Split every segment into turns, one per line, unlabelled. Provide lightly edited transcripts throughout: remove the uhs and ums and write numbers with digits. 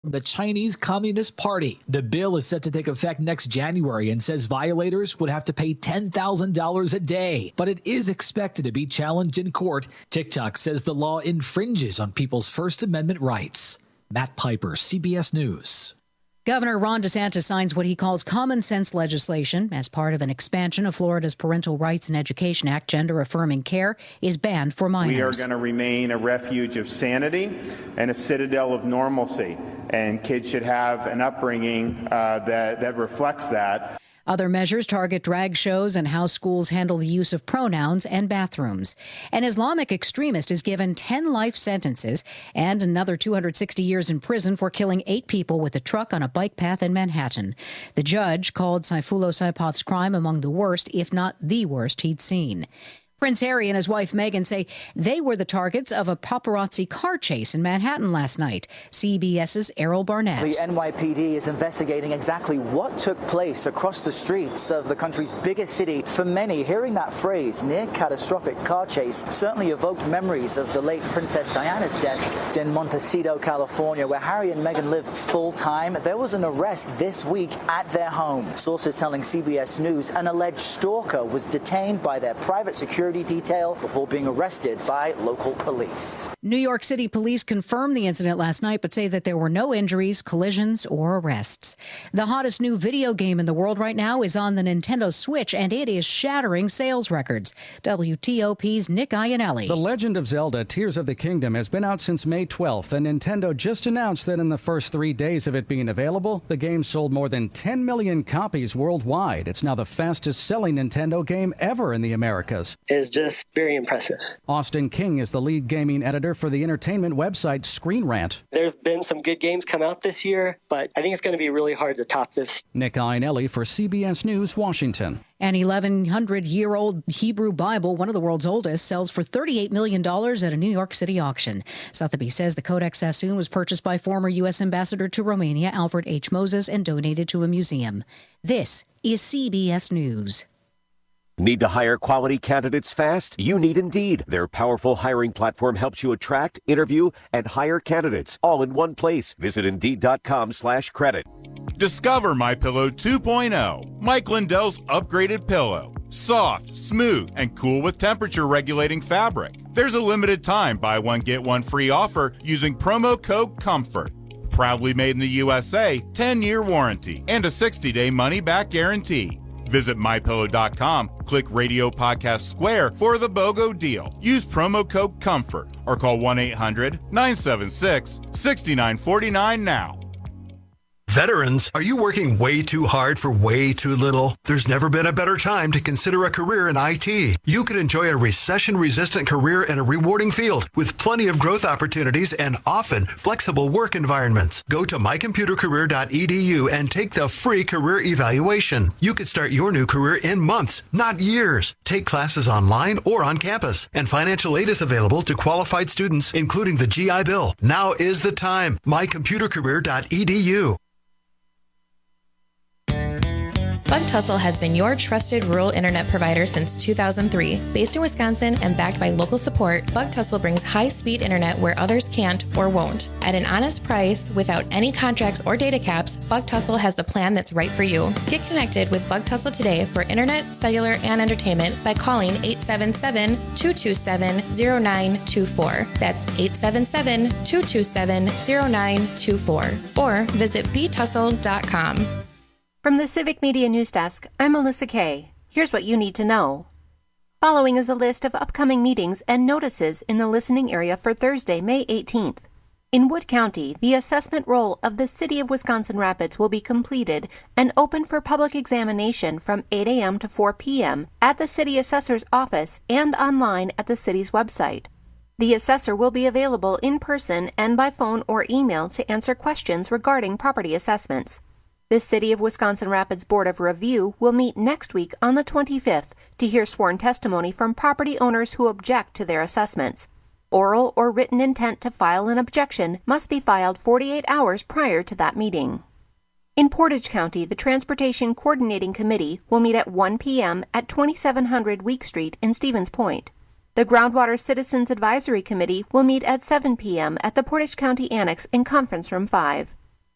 The Chinese Communist Party. The bill is set to take effect next January and says violators would have to pay $10,000 a day, but it is expected to be challenged in court. TikTok says the law infringes on people's First Amendment rights. Matt Piper, CBS News.
Governor Ron DeSantis signs what he calls common sense legislation as part of an expansion of Florida's Parental Rights and Education Act. Gender-affirming care is banned for minors.
We are going to remain a refuge of sanity and a citadel of normalcy, and kids should have an upbringing that reflects that.
Other measures target drag shows and how schools handle the use of pronouns and bathrooms. An Islamic extremist is given 10 life sentences and another 260 years in prison for killing 8 people with a truck on a bike path in Manhattan. The judge called Saifullah Saipov's crime among the worst, if not the worst, he'd seen. Prince Harry and his wife Meghan say they were the targets of a paparazzi car chase in Manhattan last night. CBS's Errol Barnett.
The NYPD is investigating exactly what took place across the streets of the country's biggest city. For many, hearing that phrase, near catastrophic car chase, certainly evoked memories of the late Princess Diana's death in Montecito, California, where Harry and Meghan live full-time. There was an arrest this week at their home. Sources telling CBS News an alleged stalker was detained by their private security detail before being arrested by local police.
New York City police confirmed the incident last night, but say that there were no injuries, collisions, or arrests. The hottest new video game in the world right now is on the Nintendo Switch, and it is shattering sales records. WTOP's Nick Iannelli.
The Legend of Zelda Tears of the Kingdom has been out since May 12th, and Nintendo just announced that in the first 3 days of it being available, the game sold more than 10 million copies worldwide. It's now the fastest-selling Nintendo game ever in the Americas.
Is just very impressive.
Austin King is the lead gaming editor for the entertainment website Screen Rant.
There's been some good games come out this year, but I think it's going to be really hard to top this.
Nick Iannelli for CBS News, Washington.
An 1,100-year-old Hebrew Bible, one of the world's oldest, sells for $38 million at a New York City auction. Sotheby's says the Codex Sassoon was purchased by former U.S. Ambassador to Romania, Alfred H. Moses, and donated to a museum. This is CBS News.
Need to hire quality candidates fast? You need Indeed. Their powerful hiring platform helps you attract, interview, and hire candidates all in one place. Visit Indeed.com/credit.
Discover MyPillow 2.0, Mike Lindell's upgraded pillow. Soft, smooth, and cool with temperature-regulating fabric. There's a limited time buy one, get one free offer using promo code COMFORT. Proudly made in the USA, 10-year warranty, and a 60-day money-back guarantee. Visit MyPillow.com, click Radio Podcast Square for the BOGO deal. Use promo code COMFORT or call 1-800-976-6949 now.
Veterans, are you working way too hard for way too little? There's never been a better time to consider a career in IT. You could enjoy a recession-resistant career in a rewarding field with plenty of growth opportunities and often flexible work environments. Go to mycomputercareer.edu and take the free career evaluation. You could start your new career in months, not years. Take classes online or on campus, and financial aid is available to qualified students, including the GI Bill. Now is the time. mycomputercareer.edu.
Bug Tussle has been your trusted rural internet provider since 2003. Based in Wisconsin and backed by local support, Bug Tussle brings high-speed internet where others can't or won't. At an honest price, without any contracts or data caps, Bug Tussle has the plan that's right for you. Get connected with Bug Tussle today for internet, cellular, and entertainment by calling 877-227-0924. That's 877-227-0924. Or visit btussle.com.
From the Civic Media News Desk, I'm Melissa Kay. Here's what you need to know. Following is a list of upcoming meetings and notices in the listening area for Thursday, May 18th. In Wood County, the assessment roll of the City of Wisconsin Rapids will be completed and open for public examination from 8 a.m. to 4 p.m. at the City Assessor's office and online at the city's website. The assessor will be available in person and by phone or email to answer questions regarding property assessments. The City of Wisconsin Rapids Board of Review will meet next week on the 25th to hear sworn testimony from property owners who object to their assessments. Oral or written intent to file an objection must be filed 48 hours prior to that meeting. In Portage County, the Transportation Coordinating Committee will meet at 1 p.m. at 2700 Week Street in Stevens Point. The Groundwater Citizens Advisory Committee will meet at 7 p.m. at the Portage County Annex in Conference Room 5.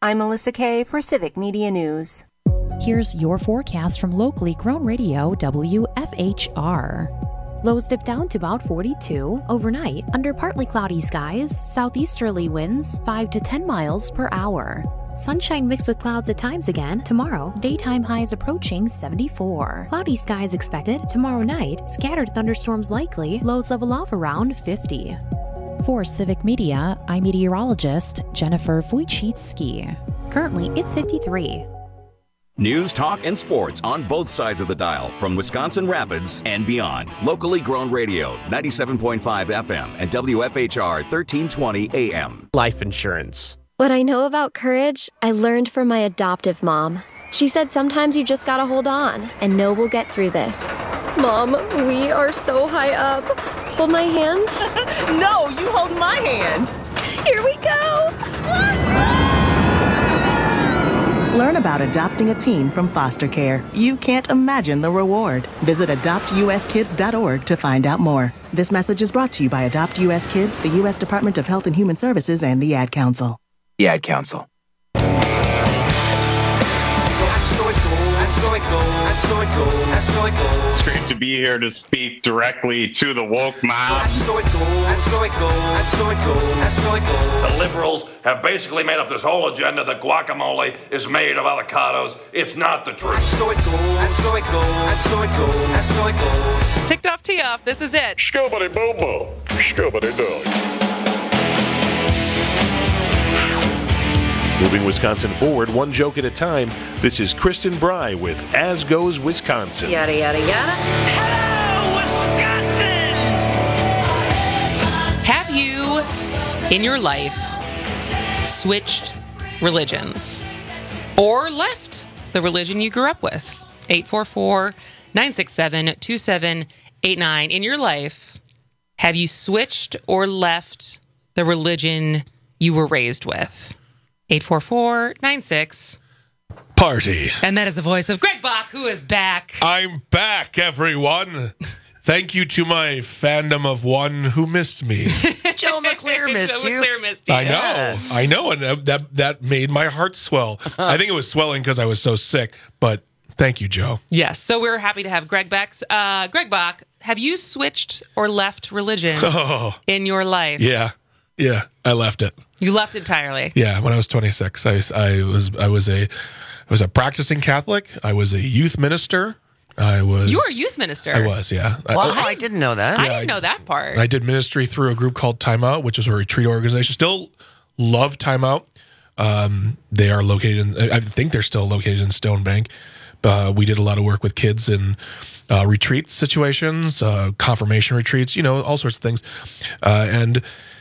I'm Melissa Kay for Civic Media News.
Here's your forecast from locally grown radio WFHR. Lows dip down to about 42 overnight under partly cloudy skies, southeasterly winds 5 to 10 miles per hour. Sunshine mixed with clouds at times again tomorrow, daytime highs approaching 74. Cloudy skies expected tomorrow night, scattered thunderstorms likely, lows level off around 50. For Civic Media, I'm meteorologist Jennifer Wojcicki. Currently, it's 53.
News, talk, and sports on both sides of the dial from Wisconsin Rapids and beyond. Locally grown radio, 97.5 FM and WFHR 1320 AM.
Life insurance.
What I know about courage, I learned from my adoptive mom. She said sometimes you just gotta hold on and know we'll get through this. Mom, we are so high up. Hold my hand.
No, you hold my hand.
Here we go.
Learn about adopting a teen from foster care. You can't imagine the reward. Visit adoptuskids.org to find out more. This message is brought to you by Adopt US Kids, the U.S. Department of Health and Human Services, and the Ad Council.
The Ad Council.
It's great to be here to speak directly to the woke mob.
The liberals have basically made up this whole agenda that guacamole is made of avocados. It's not the truth.
Ticked off, tee off. This is it.
Scoobity boo boo. Scoobity doo.
Moving Wisconsin forward, one joke at a time. This is Kristen Bry with As Goes Wisconsin.
Yada, yada, yada.
Hello, Wisconsin!
Have you, in your life, switched religions or left the religion you grew up with? 844-967-2789. In your life, have you switched or left the religion you were raised with? 844-96
Party.
And that is the voice of Greg Bach, who is back.
I'm back, everyone. Thank you to my fandom of one who missed me.
Joe McClure missed you.
Joe McClure missed you.
I know, and that made my heart swell. I think it was swelling because I was so sick, but thank you, Joe.
Yes, so we're happy to have Greg back. Greg Bach, have you switched or left religion in your life?
Yeah, I left it.
You left entirely.
Yeah, when I was 26, I was a practicing Catholic. I was a youth minister. You were a
youth minister.
I was, yeah.
I didn't know that.
I didn't know that part.
I did ministry through a group called Time Out, which is a retreat organization. Still love Time Out. They are located I think they're still located in Stone Bank. We did a lot of work with kids in retreat situations, confirmation retreats, all sorts of things. And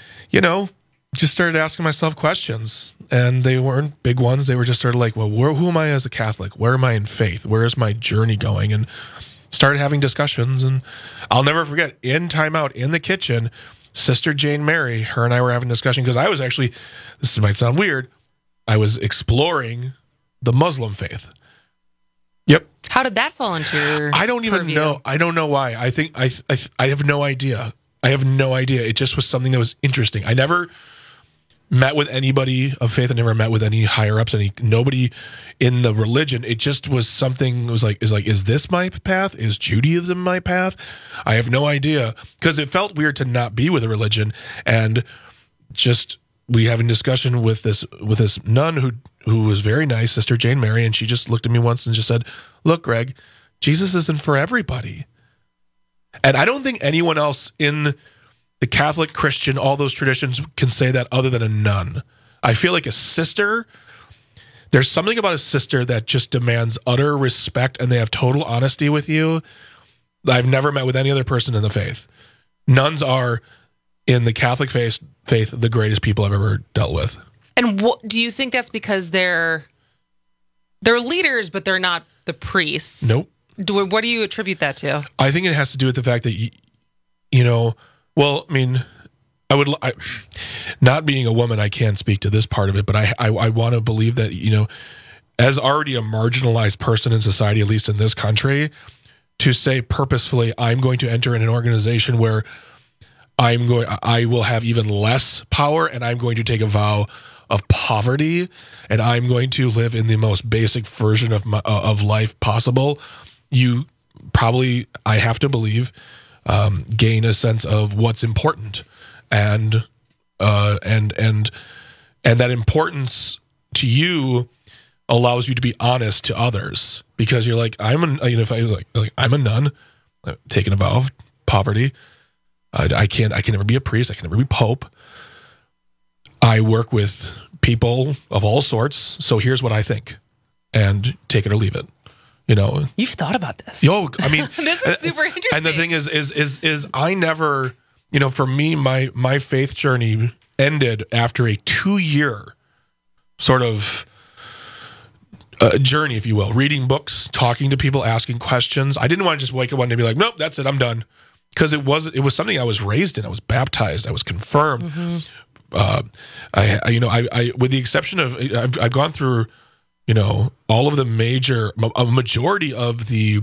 just started asking myself questions, and they weren't big ones. They were just sort of like, well, who am I as a Catholic? Where am I in faith? Where is my journey going? And started having discussions, and I'll never forget, in Time Out, in the kitchen, Sister Jane Mary, her and I were having a discussion, because I was actually, this might sound weird, I was exploring the Muslim faith. Yep.
How did that fall into your
I don't even
purview?
know. I don't know why. I think I have no idea. I have no idea. It just was something that was interesting. I never met with anybody of faith. I never met with any higher ups, nobody in the religion. It just was something. It was like, is this my path? Is Judaism my path? I have no idea, because it felt weird to not be with a religion. And just we having discussion with this nun who was very nice, Sister Jane Mary, and she just looked at me once and just said, "Look, Greg, Jesus isn't for everybody." And I don't think anyone else in the Catholic, Christian, all those traditions can say that other than a nun. I feel like a sister, there's something about a sister that just demands utter respect, and they have total honesty with you. I've never met with any other person in the faith. Nuns are, in the Catholic faith, the greatest people I've ever dealt with.
And do you think that's because they're leaders, but they're not the priests?
Nope.
What do you attribute that to?
I think it has to do with the fact that, well, I mean, not being a woman, I can't speak to this part of it, but I want to believe that, as already a marginalized person in society, at least in this country, to say purposefully, I'm going to enter in an organization where I will have even less power, and I'm going to take a vow of poverty, and I'm going to live in the most basic version of life possible, you probably, I have to believe, gain a sense of what's important, and that importance to you allows you to be honest to others, because you're like, if I was like I'm a nun, I've taken a vow of poverty. I can never be a priest. I can never be pope. I work with people of all sorts, so here's what I think, and take it or leave it.
You've thought about this.
I mean,
this is super interesting.
And the thing is I never, for me, my faith journey ended after a 2-year sort of journey, if you will, reading books, talking to people, asking questions. I didn't want to just wake up one day and be like, nope, that's it, I'm done. Because it was something I was raised in. I was baptized. I was confirmed.
Mm-hmm.
I with the exception of, I've gone through, all of the a majority of the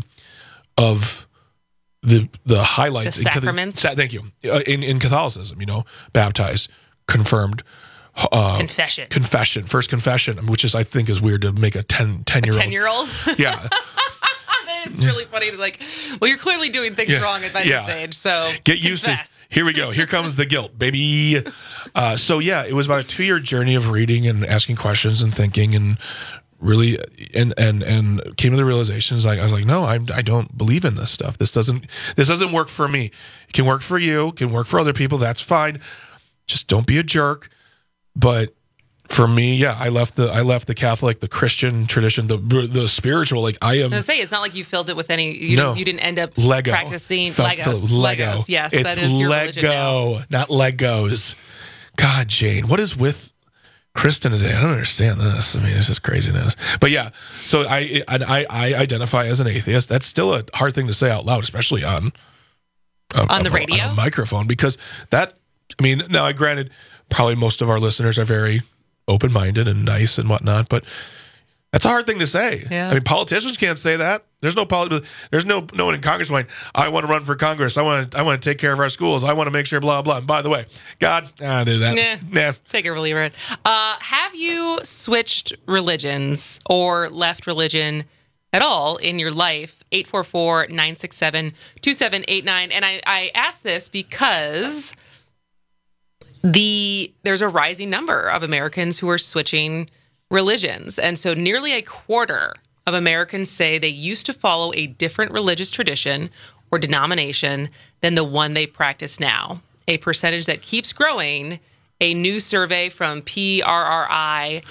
highlights,
the sacraments.
Thank you. In Catholicism, baptized, confirmed, confession, first confession, which is, I think, is weird to make a 10-year-old.
10-year-old?
Yeah.
It's really funny to you're clearly doing things wrong at this age, so
get used to. Here we go. Here comes the guilt, baby. It was about a 2-year journey of reading and asking questions and thinking, and really, and came to the realizations. I was like, no, I don't believe in this stuff. This doesn't work for me. It can work for you. It can work for other people. That's fine. Just don't be a jerk. But for me, I left the Catholic, the Christian tradition, the spiritual. Like I am.
I was gonna say, it's not like you filled it with any. You didn't end up
Lego.
practicing
Lego.
Legos. Yes,
it's
that is your religion
Lego,
now.
not Legos. God, Jane, what is with Kristen today? I don't understand this. I mean, it's just craziness. But yeah, so I identify as an atheist. That's still a hard thing to say out loud, especially on
the radio,
on a microphone, because that. I mean, now granted, probably most of our listeners are very open-minded and nice and whatnot, but that's a hard thing to say.
Yeah.
I mean, politicians can't say that. There's no one in Congress going, I want to run for Congress. I want to take care of our schools. I want to make sure blah blah. And by the way, God, I do that. Nah.
Take it or leave it. Have you switched religions or left religion at all in your life? 844-967-2789. And I ask this because there's a rising number of Americans who are switching religions. And so nearly a quarter of Americans say they used to follow a different religious tradition or denomination than the one they practice now, a percentage that keeps growing. A new survey from PRRI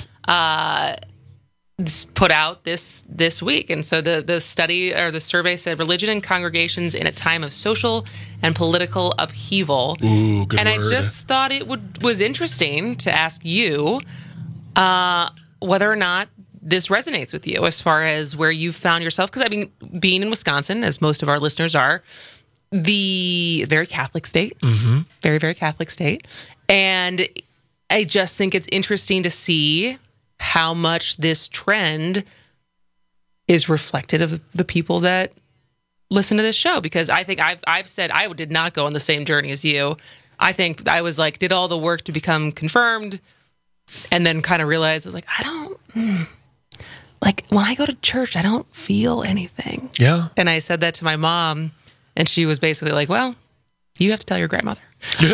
put out this week. And so the study or the survey said religion and congregations in a time of social and political upheaval.
Ooh, good
and
word.
I just thought it was interesting to ask you whether or not this resonates with you as far as where you found yourself. Because, I mean, being in Wisconsin, as most of our listeners are, the very Catholic state, very, very Catholic state. And I just think it's interesting to see how much this trend is reflected of the people that listen to this show. Because I think I've said I did not go on the same journey as you. I think I was like, did all the work to become confirmed, and then kind of realized I was like, I don't, like when I go to church, I don't feel anything.
Yeah.
And I said that to my mom, and she was basically like, well, you have to tell your grandmother.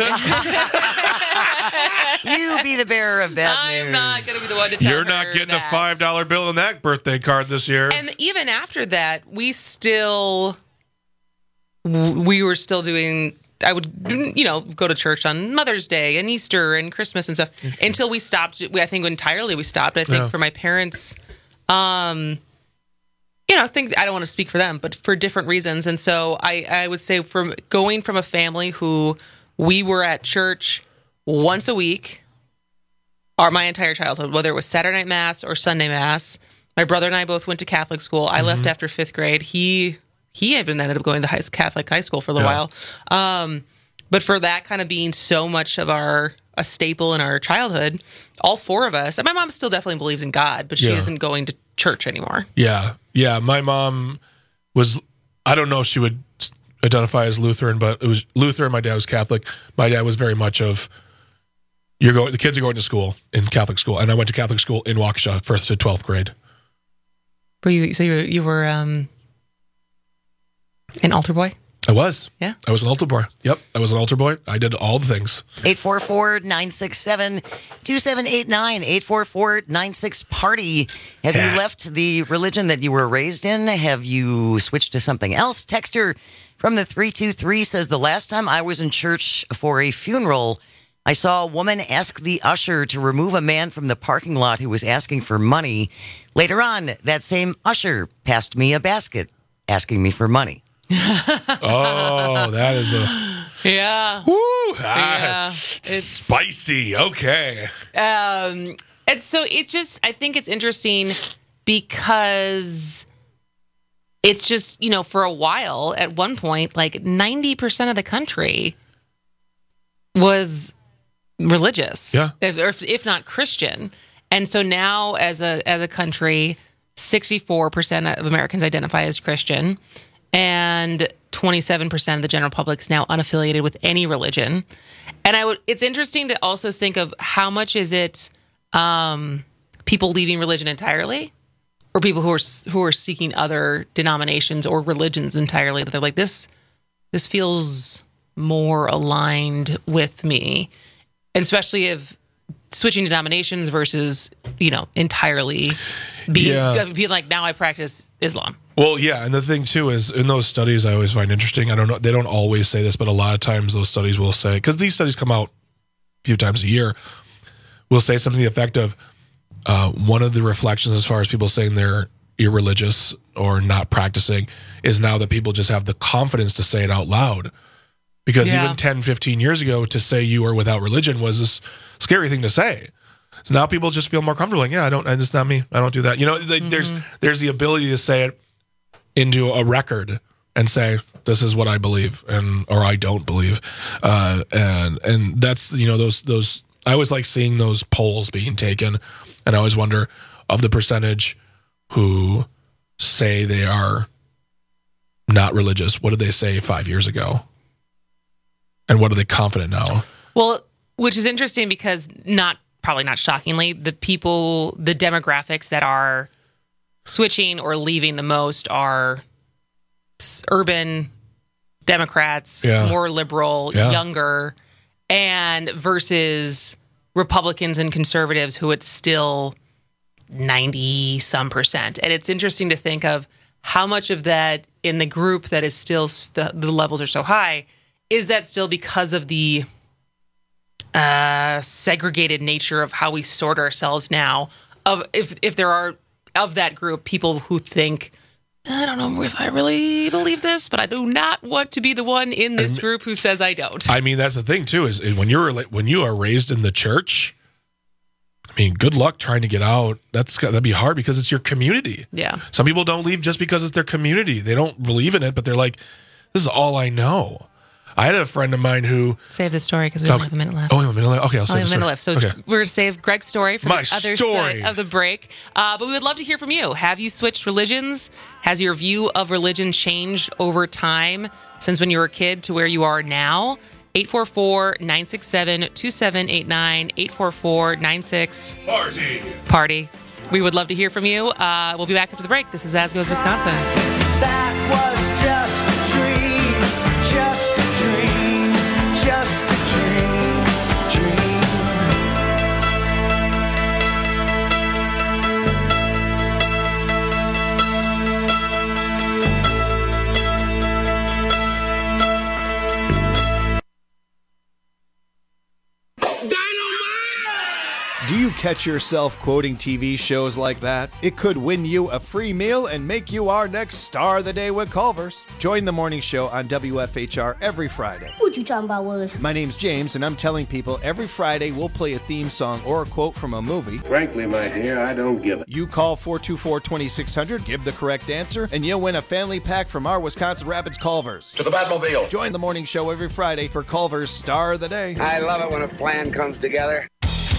You be the bearer of bad news.
I'm not going to be the one to tell her.
You're not getting a $5 bill on that birthday card this year.
And even after that, we were still doing, I would, go to church on Mother's Day and Easter and Christmas and stuff until we stopped. I think entirely we stopped. I think for my parents, I think I don't want to speak for them, but for different reasons. And so I would say from going from a family who we were at church once a week, my entire childhood, whether it was Saturday night mass or Sunday mass. My brother and I both went to Catholic school. I left after 5th grade. He even ended up going to Catholic high school for a little while. But for that kind of being so much of a staple in our childhood, all four of us, and my mom still definitely believes in God, but she isn't going to church anymore.
Yeah. Yeah. My mom was, I don't know if she would identify as Lutheran, but it was Lutheran. My dad was Catholic. My dad was very much of, The kids are going to school in Catholic school, and I went to Catholic school in Waukesha, 1st to 12th grade.
You were an altar boy?
I was.
Yeah.
I was an altar boy. Yep. I was an altar boy. I did all the things.
844-967-2789. 844-96-PARTY. Have you left the religion that you were raised in? Have you switched to something else? Texter from the 323 says, the last time I was in church for a funeral, I saw a woman ask the usher to remove a man from the parking lot who was asking for money. Later on, that same usher passed me a basket asking me for money.
Oh, that is
yeah.
It's spicy. Okay.
And so I think it's interesting because it's just, for a while, at one point, like 90% of the country was religious, if not Christian. And so now as a country, 64% of Americans identify as Christian. And 27% of the general public is now unaffiliated with any religion. And it's interesting to also think of how much is it people leaving religion entirely, or people who are seeking other denominations or religions entirely. That they're like, this feels more aligned with me, and especially if switching denominations versus entirely being like, now I practice Islam.
Well, yeah, and the thing too is in those studies I always find interesting. I don't know, they don't always say this, but a lot of times those studies will say, because these studies come out a few times a year, will say something to the effect of one of the reflections as far as people saying they're irreligious or not practicing is now that people just have the confidence to say it out loud. Because even 10, 15 years ago, to say you are without religion was this scary thing to say. So now people just feel more comfortable. Like, it's not me. I don't do that. There's the ability to say it into a record and say, this is what I believe or I don't believe. And that's, those, I always like seeing those polls being taken. And I always wonder of the percentage who say they are not religious, what did they say 5 years ago? And what are they confident now?
Well, which is interesting because probably not shockingly, the demographics that are switching or leaving the most are urban Democrats, more liberal, younger, and versus Republicans and conservatives who it's still 90-some%. And it's interesting to think of how much of that in the group that is still, the levels are so high, is that still because of the segregated nature of how we sort ourselves now? Of if there are of that group people who think, I don't know if I really believe this, but I do not want to be the one in this group who says I don't.
I mean, that's the thing too, is when you are raised in the church, I mean, good luck trying to get out. That'd be hard because it's your community.
Yeah.
Some people don't leave just because it's their community. They don't believe in it, but they're like, this is all I know. I had a friend of mine who...
Save the story because we only have a minute left.
Oh, we have a minute left? Okay, I'll save the story.
A minute left. So we're going to save Greg's story for the other side of the break. But we would love to hear from you. Have you switched religions? Has your view of religion changed over time since when you were a kid to where you are now? 844-967-2789. 844-96-PARTY. We would love to hear from you. We'll be back after the break. This is As Goes Wisconsin.
That was just a dream. Just a dream, just a dream.
Do you catch yourself quoting TV shows like that? It could win you a free meal and make you our next Star of the Day with Culver's. Join the morning show on WFHR every Friday.
What you talking about, Willis?
My name's James, and I'm telling people every Friday we'll play a theme song or a quote from a movie.
Frankly, my dear, I don't give it.
You call 424-2600, give the correct answer, and you'll win a family pack from our Wisconsin Rapids Culver's.
To the Batmobile.
Join the morning show every Friday for Culver's Star of the Day.
I love it when a plan comes together.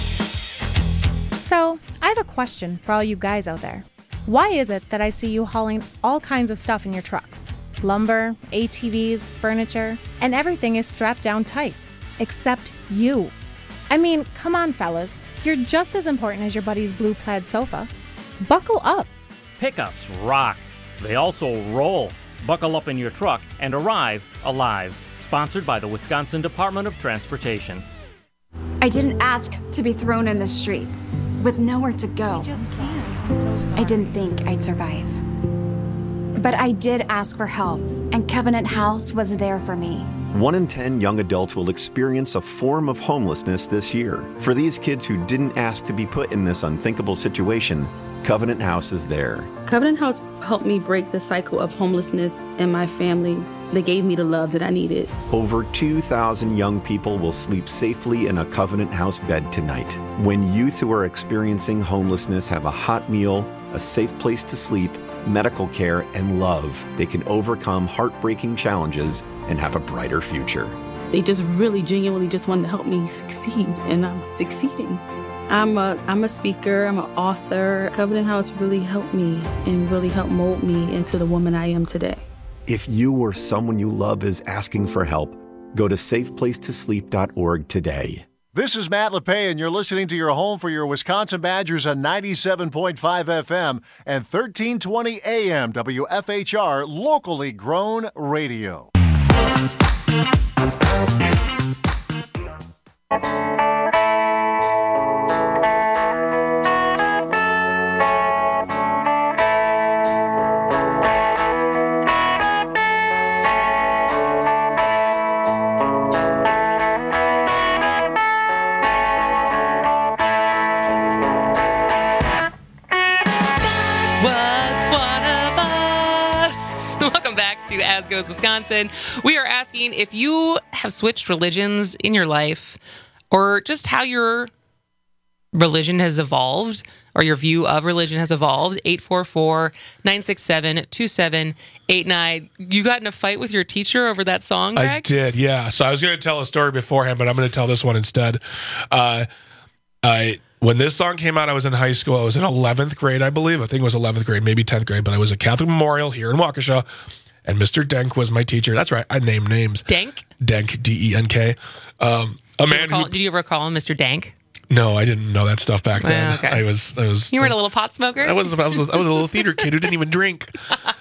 So, I have a question for all you guys out there. Why is it that I see you hauling all kinds of stuff in your trucks? Lumber, ATVs, furniture, and everything is strapped down tight. Except you. I mean, come on, fellas. You're just as important as your buddy's blue plaid sofa. Buckle up.
Pickups rock. They also roll. Buckle up in your truck and arrive alive. Sponsored by the Wisconsin Department of Transportation.
I didn't ask to be thrown in the streets with nowhere to go. I didn't think I'd survive. But I did ask for help, and Covenant House was there for me.
1 in 10 young adults will experience a form of homelessness this year. For these kids who didn't ask to be put in this unthinkable situation, Covenant House is there.
Covenant House helped me break the cycle of homelessness in my family. They gave me the love that I needed.
Over 2,000 young people will sleep safely in a Covenant House bed tonight. When youth who are experiencing homelessness have a hot meal, a safe place to sleep, medical care, and love, they can overcome heartbreaking challenges and have a brighter future.
They just really genuinely just wanted to help me succeed, and I'm succeeding. I'm a speaker, I'm an author. Covenant House really helped me and really helped mold me into the woman I am today.
If you or someone you love is asking for help, go to safeplacetosleep.org today.
This is Matt LePay, and you're listening to your home for your Wisconsin Badgers on 97.5 FM and 1320 AM WFHR, locally grown radio.
As Goes Wisconsin. We are asking if you have switched religions in your life, or just how your religion has evolved, or your view of religion has evolved. 844-967-2789. You got in a fight with your teacher over that song, Greg?
I did, yeah. So I was going to tell a story beforehand, but I'm going to tell this one instead. When this song came out, I was in high school. I was in 11th grade, I believe. I think it was 11th grade, maybe 10th grade, but I was at Catholic Memorial here in Waukesha. And Mr. Denk was my teacher. That's right. I named names.
Denk?
Denk, D-E-N-K.
Did you ever call him Mr. Denk?
No, I didn't know that stuff back then.
Okay.
I was.
You weren't a little pot smoker?
I was a little theater kid who didn't even drink.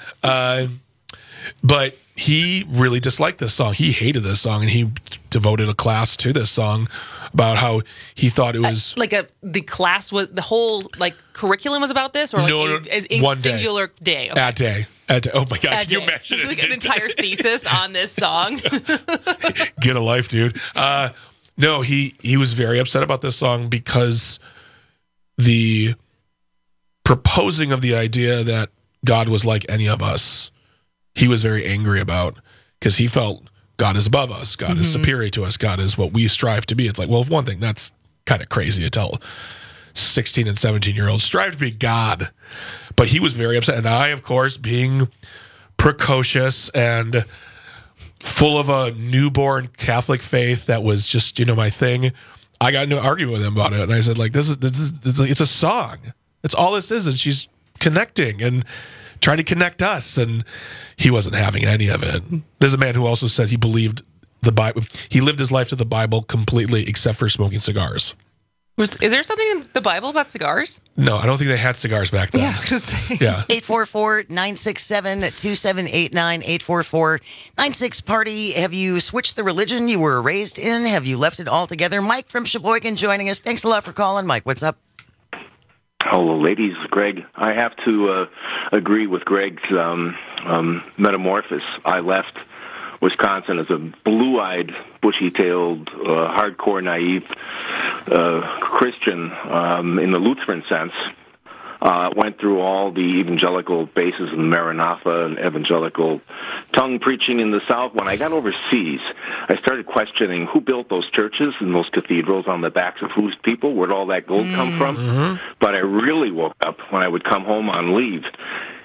But he really disliked this song. He hated this song, and he devoted a class to this song about how he thought it was
the class was the whole curriculum was about this, or
one
singular day.
Okay. At day. Oh my God! Can you imagine
it? An entire thesis on this song.
Get a life, dude. No, he was very upset about this song because the proposing of the idea that God was like any of us, he was very angry about, because he felt God is above us, God is superior to us, God is what we strive to be. It's like, well, one thing, that's kind of crazy to tell 16 and 17-year-olds, strive to be God. But he was very upset. And I, of course, being precocious and full of a newborn Catholic faith that was just, my thing, I got into an argument with him about it. And I said, it's a song. That's all this is. And she's connecting and trying to connect us. And he wasn't having any of it. There's a man who also said he believed the Bible. He lived his life to the Bible completely, except for smoking cigars.
Is there something in the Bible about cigars?
No, I don't think they had cigars back then.
Yeah, I was going to say.
Yeah.
844-967-2789, 844-96-PARTY. Have you switched the religion you were raised in? Have you left it altogether? Mike from Sheboygan joining us. Thanks a lot for calling, Mike. What's up?
Hello, ladies. Greg, I have to agree with Greg's metamorphosis. I left Wisconsin as a blue-eyed, bushy-tailed, hardcore, naive Christian in the Lutheran sense. Went through all the evangelical bases of Maranatha and evangelical tongue preaching in the South. When I got overseas, I started questioning who built those churches and those cathedrals on the backs of whose people. Where'd all that gold come from? But I really woke up when I would come home on leave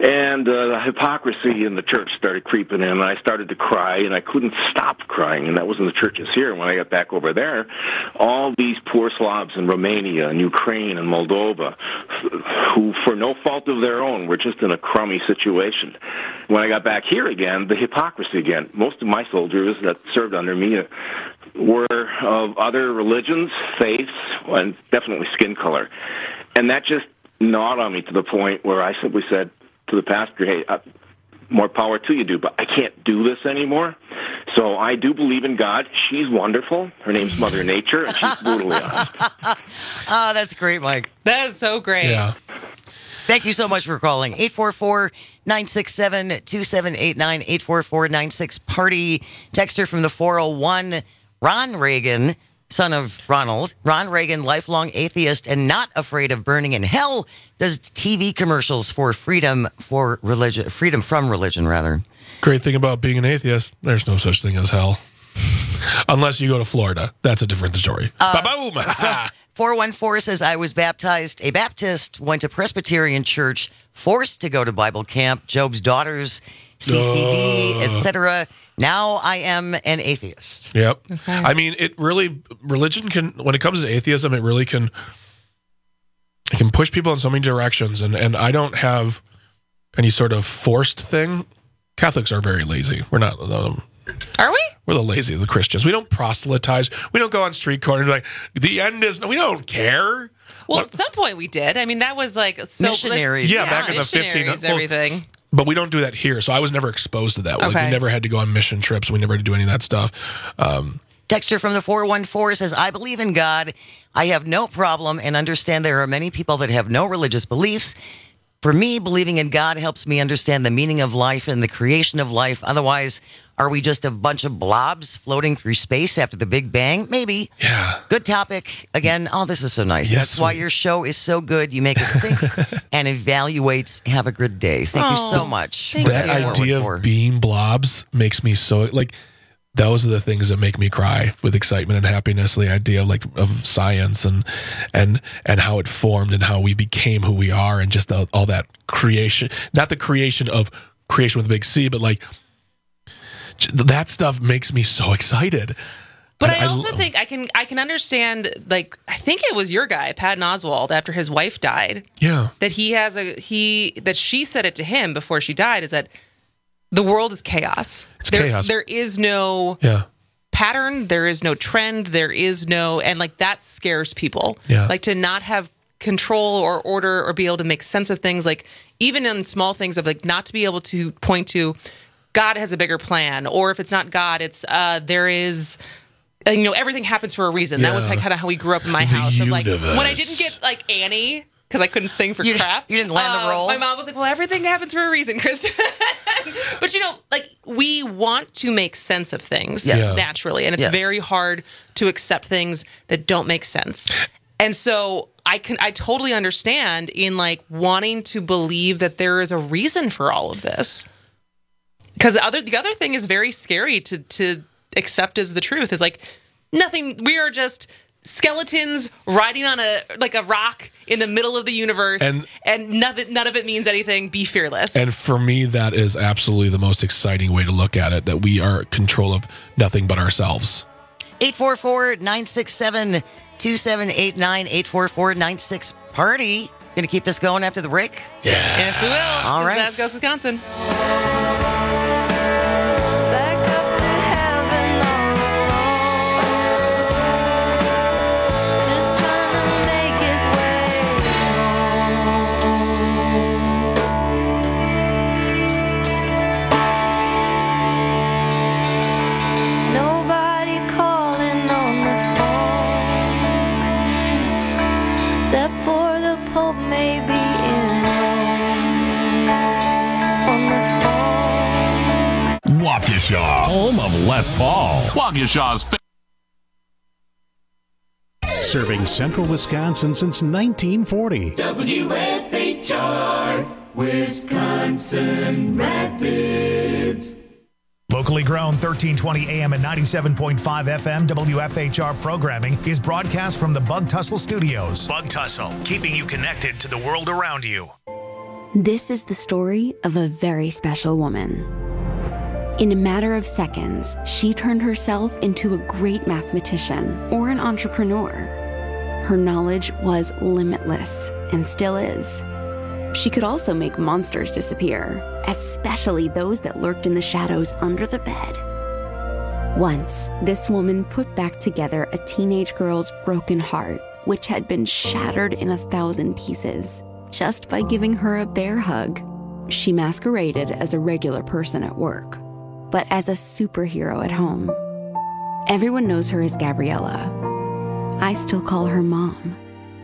And the hypocrisy in the church started creeping in, and I started to cry, and I couldn't stop crying, and that was in the churches here. When I got back over there, all these poor Slavs in Romania and Ukraine and Moldova, who, for no fault of their own, were just in a crummy situation. When I got back here again, the hypocrisy again. Most of my soldiers that served under me were of other religions, faiths, and definitely skin color. And that just gnawed on me to the point where I simply said to the pastor, hey, more power to you, dude, but I can't do this anymore. So I do believe in God. She's wonderful. Her name's Mother Nature, and she's brutally honest.
Oh, that's great, Mike.
That is so great.
Yeah.
Thank you so much for calling. 844-967-2789, 844-96-PARTY. Texter from the 401, Ron Reagan, son of Ronald. Ron Reagan, lifelong atheist and not afraid of burning in hell, does TV commercials for freedom from religion, rather.
Great thing about being an atheist, there's no such thing as hell. Unless you go to Florida. That's a different story. Ba-boom!
414 says, I was baptized a Baptist, went to Presbyterian church, forced to go to Bible camp, Job's daughters, CCD, etc. Now I am an atheist.
Yep. Okay. I mean, religion can, when it comes to atheism, it really can push people in so many directions. And I don't have any sort of forced thing. Catholics are very lazy. We're not.
Are we?
We're the lazy of the Christians. We don't proselytize. We don't go on street corners like, the end is, we don't care.
Well, at some point we did. I mean, that was like so
missionaries.
Yeah, back in the 1500s.
Everything.
But we don't do that here, so I was never exposed to that.
Okay.
Like, we never had to go on mission trips. We never had to do any of that stuff.
Texter from the 414 says, I believe in God. I have no problem and understand there are many people that have no religious beliefs. For me, believing in God helps me understand the meaning of life and the creation of life. Otherwise, are we just a bunch of blobs floating through space after the Big Bang? Maybe.
Yeah.
Good topic. Again, this is so nice.
Yes,
That's why your show is so good. You make us think and evaluate. Have a good day. Thank you so much.
That idea of being blobs makes me so, like, those are the things that make me cry with excitement and happiness. The idea of science and how it formed and how we became who we are, and just all that creation, not the creation of creation with a big C, but like, that stuff makes me so excited.
But I also think I can understand, like, I think it was your guy, Patton Oswalt, after his wife died.
Yeah.
That that she said it to him before she died, is that the world is chaos.
It's chaos.
There is no pattern, there is no trend, there is no, and like that scares people.
Yeah.
Like to not have control or order or be able to make sense of things, like even in small things of like not to be able to point to God has a bigger plan, or if it's not God, it's there is, everything happens for a reason.
Yeah.
That was like kind of how we grew up in my house. Of like when I didn't get like Annie because I couldn't sing for crap.
You didn't land the role.
My mom was like, "Well, everything happens for a reason, Kristen." But like we want to make sense of things naturally, and it's very hard to accept things that don't make sense. And so I totally understand in like wanting to believe that there is a reason for all of this. Because the other thing is very scary to accept as the truth, is like nothing. We are just skeletons riding on a rock in the middle of the universe, and none of it means anything. Be fearless.
And for me, that is absolutely the most exciting way to look at it, that we are in control of nothing but ourselves.
844-967-2789, 844-96-PARTY. Gonna keep this going after the break?
Yeah.
Yes, we will.
All right.
As goes Wisconsin.
Waukesha, home of Les Paul. Waukesha's serving central Wisconsin since 1940.
WFHR, Wisconsin Rapids.
Locally grown 1320 AM and 97.5 FM WFHR programming is broadcast from the Bug Tussle Studios. Bug Tussle, keeping you connected to the world around you.
This is the story of a very special woman. In a matter of seconds, she turned herself into a great mathematician or an entrepreneur. Her knowledge was limitless and still is. She could also make monsters disappear, especially those that lurked in the shadows under the bed. Once, this woman put back together a teenage girl's broken heart, which had been shattered in 1,000 pieces, just by giving her a bear hug. She masqueraded as a regular person at work, but as a superhero at home. Everyone knows her as Gabriella. I still call her Mom.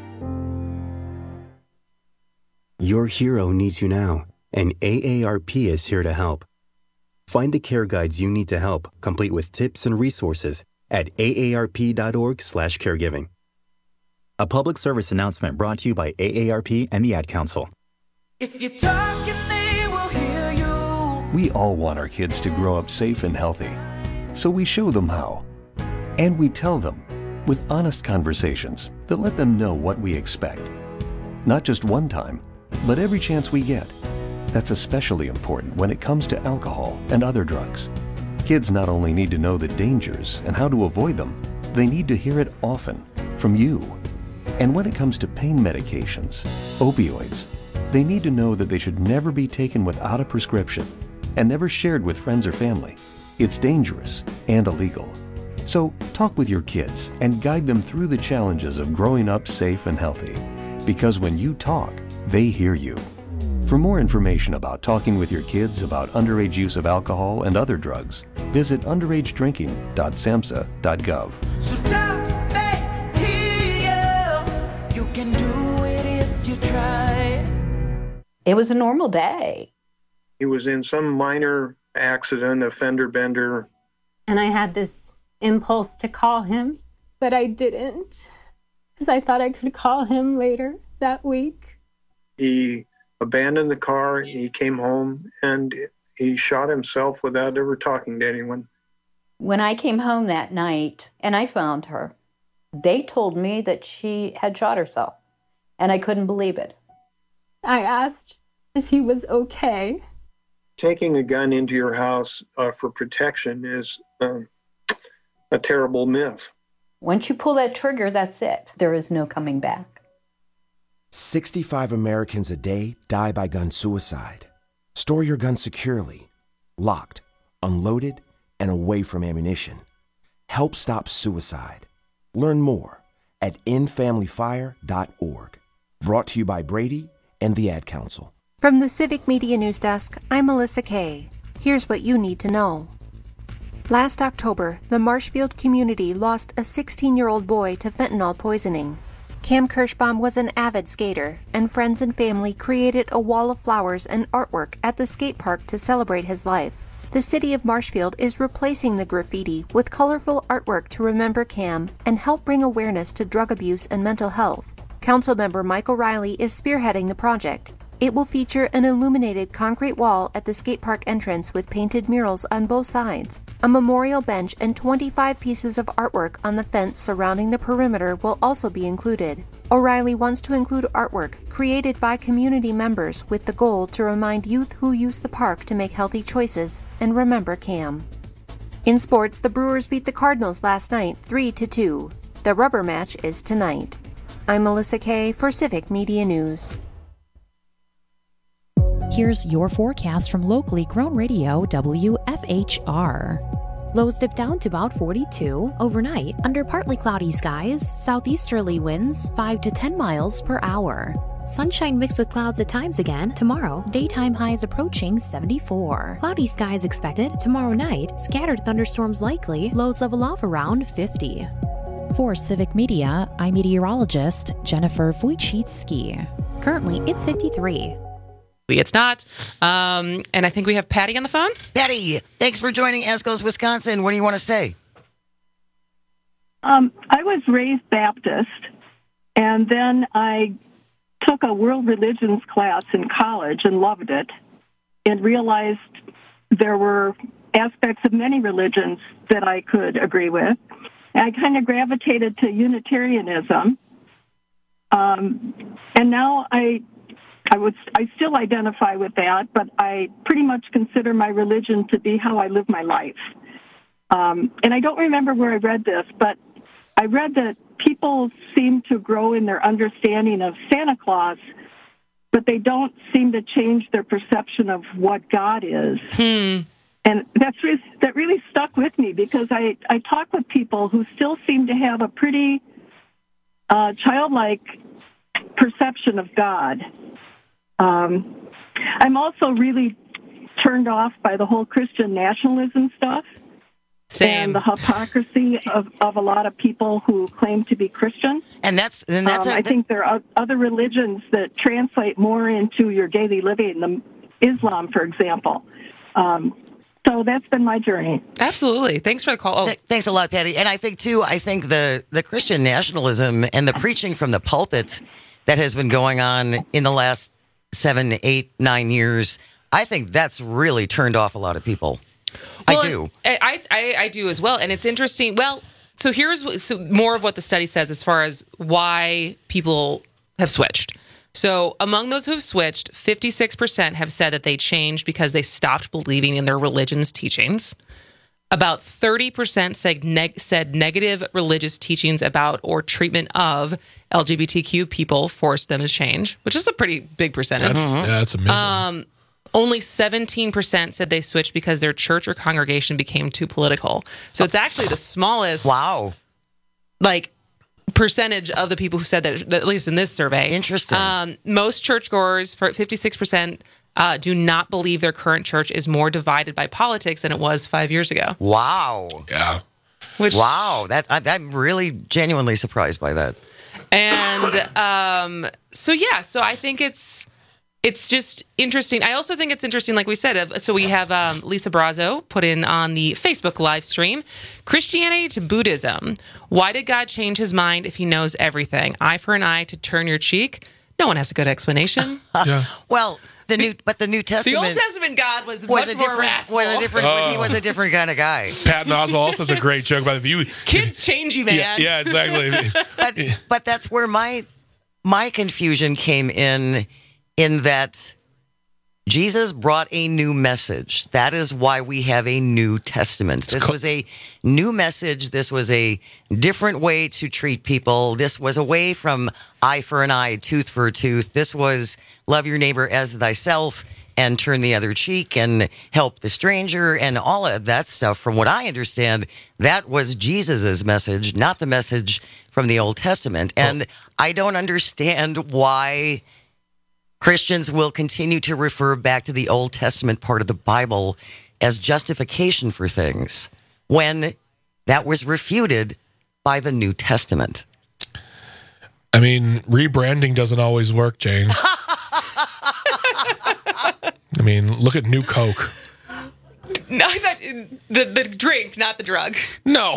Your hero needs you now, and AARP is here to help. Find the care guides you need to help, complete with tips and resources at aarp.org/caregiving. A public service announcement brought to you by AARP and the Ad Council.
If you're talking, they will hear you.
We all want our kids to grow up safe and healthy, so we show them how. And we tell them with honest conversations that let them know what we expect. Not just one time, but every chance we get. That's especially important when it comes to alcohol and other drugs. Kids not only need to know the dangers and how to avoid them, they need to hear it often from you. And when it comes to pain medications, opioids, they need to know that they should never be taken without a prescription and never shared with friends or family. It's dangerous and illegal. So talk with your kids and guide them through the challenges of growing up safe and healthy. Because when you talk, they hear you. For more information about talking with your kids about underage use of alcohol and other drugs, visit underagedrinking.samhsa.gov.
So talk, they hear you. You can do it if you try.
It was a normal day.
He was in some minor accident, a fender bender.
And I had this impulse to call him, but I didn't, because I thought I could call him later that week.
He abandoned the car, he came home, and he shot himself without ever talking to anyone.
When I came home that night and I found her, they told me that she had shot herself, and I couldn't believe it.
I asked if he was okay.
Taking a gun into your house for protection is a terrible myth.
Once you pull that trigger, that's it. There is no coming back.
65 Americans a day die by gun suicide. Store your gun securely, locked, unloaded, and away from ammunition. Help stop suicide. Learn more at endfamilyfire.org. Brought to you by Brady and the Ad Council.
From the Civic Media News Desk, I'm Melissa Kay. Here's what you need to know. Last October, the Marshfield community lost a 16-year-old boy to fentanyl poisoning. Cam Kirschbaum was an avid skater, and friends and family created a wall of flowers and artwork at the skate park to celebrate his life. The city of Marshfield is replacing the graffiti with colorful artwork to remember Cam and help bring awareness to drug abuse and mental health. Councilmember Michael Riley is spearheading the project. It will feature an illuminated concrete wall at the skate park entrance with painted murals on both sides. A memorial bench and 25 pieces of artwork on the fence surrounding the perimeter will also be included. O'Reilly wants to include artwork created by community members with the goal to remind youth who use the park to make healthy choices and remember Cam. In sports, the Brewers beat the Cardinals last night 3-2. The rubber match is tonight. I'm Melissa Kay for Civic Media News.
Here's your forecast from locally grown radio WFHR. Lows dip down to about 42 overnight under partly cloudy skies, southeasterly winds 5 to 10 miles per hour. Sunshine mixed with clouds at times again tomorrow, daytime highs approaching 74. Cloudy skies expected tomorrow night, scattered thunderstorms likely, lows level off around 50. For Civic Media, I'm meteorologist Jennifer Wojcicki. Currently, it's 53.
It's not. And I think we have Patty on the phone.
Patty, thanks for joining As Goes Wisconsin. What do you want to say?
I was raised Baptist, and then I took a world religions class in college and loved it, and realized there were aspects of many religions that I could agree with. And I kind of gravitated to Unitarianism. And now I I still identify with that, but I pretty much consider my religion to be how I live my life. And I don't remember where I read this, but I read that people seem to grow in their understanding of Santa Claus, but they don't seem to change their perception of what God is. And that really stuck with me, because I talk with people who still seem to have a pretty childlike perception of God. I'm also really turned off by the whole Christian nationalism stuff. And the hypocrisy of a lot of people who claim to be Christian. I think there are other religions that translate more into your daily living, Islam, for example. So that's been my journey.
Absolutely. Thanks for the call.
Thanks a lot, Patty. And I think the Christian nationalism and the preaching from the pulpit that has been going on in the last 7, 8, 9 years, I think that's really turned off a lot of people.
Well,
I do.
I do as well. And it's interesting. Well, so here's more of what the study says as far as why people have switched. So among those who have switched, 56% have said that they changed because they stopped believing in their religion's teachings. About 30% said negative religious teachings about or treatment of LGBTQ people forced them to change, which is a pretty big percentage.
That's amazing.
Only 17% said they switched because their church or congregation became too political. So it's actually the smallest percentage of the people who said that, at least in this survey.
Interesting.
Most churchgoers, for 56%, do not believe their current church is more divided by politics than it was 5 years ago.
Wow.
Yeah.
I'm really genuinely surprised by that.
And so I think it's just interesting. I also think it's interesting, like we said, so we have Lisa Brazo put in on the Facebook live stream, Christianity to Buddhism. Why did God change his mind if he knows everything? Eye for an eye to turn your cheek? No one has a good explanation.
Well, the New Testament.
The Old Testament God was much more wrathful.
He was a different kind of guy.
Patton Oswalt also has a great joke about the view.
Kids change you, man.
Yeah, exactly.
but that's where my confusion came in that Jesus brought a new message. That is why we have a New Testament. This was a new message. This was a different way to treat people. This was away from eye for an eye, tooth for a tooth. This was love your neighbor as thyself and turn the other cheek and help the stranger and all of that stuff. From what I understand, that was Jesus's message, not the message from the Old Testament. And I don't understand why Christians will continue to refer back to the Old Testament part of the Bible as justification for things when that was refuted by the New Testament.
I mean, rebranding doesn't always work, Jane. I mean, look at New Coke.
No, I thought the drink, not the drug.
No.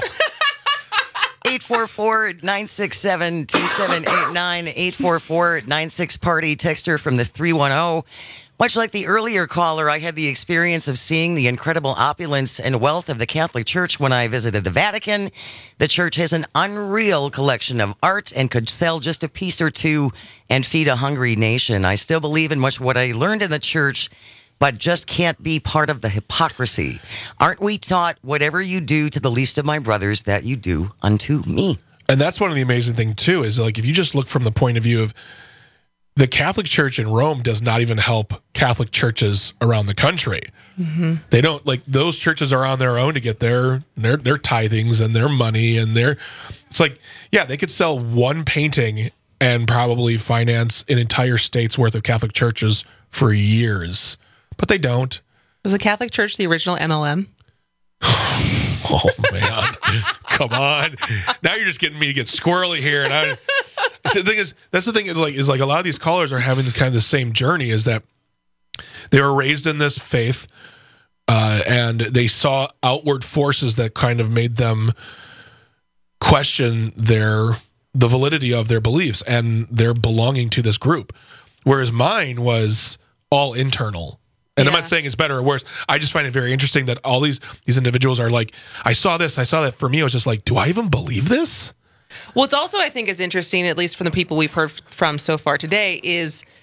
844-967-2789, 844-96-PARTY, texter from the 310. Much like the earlier caller, I had the experience of seeing the incredible opulence and wealth of the Catholic Church when I visited the Vatican. The church has an unreal collection of art and could sell just a piece or two and feed a hungry nation. I still believe in much of what I learned in the church, but just can't be part of the hypocrisy. Aren't we taught, whatever you do to the least of my brothers, that you do unto me?
And that's one of the amazing things, too, is like if you just look from the point of view of the Catholic Church in Rome does not even help Catholic churches around the country. Mm-hmm. They don't, like, those churches are on their own to get their tithings and their money and it's like, yeah, they could sell one painting and probably finance an entire state's worth of Catholic churches for years. But they don't.
Was the Catholic Church the original MLM?
Oh, man. Come on. Now you're just getting me to get squirrely here. And the thing is, that's the thing is like a lot of these callers are having this kind of the same journey, is that they were raised in this faith and they saw outward forces that kind of made them question the validity of their beliefs and their belonging to this group. Whereas mine was all internal. And I'm not saying it's better or worse. I just find it very interesting that all these individuals are like, I saw this, I saw that. For me, it was just like, do I even believe this?
Well, it's also, I think, is interesting, at least from the people we've heard from so far today, is